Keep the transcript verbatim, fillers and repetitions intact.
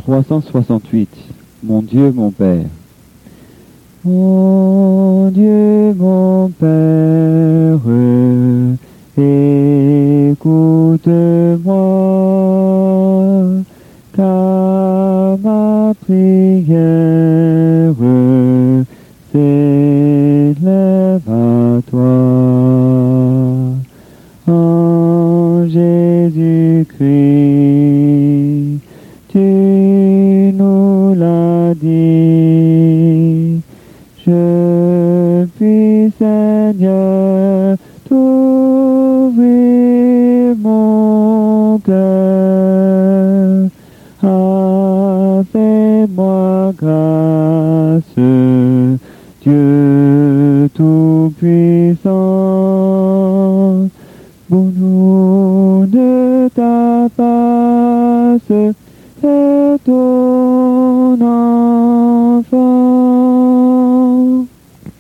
trois cent soixante-huit. Mon Dieu, mon Père. Mon Dieu, mon Père, écoute-moi, car ma prière s'élève à toi. En Jésus-Christ, tu nous l'as dit, je puis, Seigneur, t'ouvrir mon cœur. Ah, fais-moi grâce, Dieu Tout-Puissant, pour nous de ta passe et ton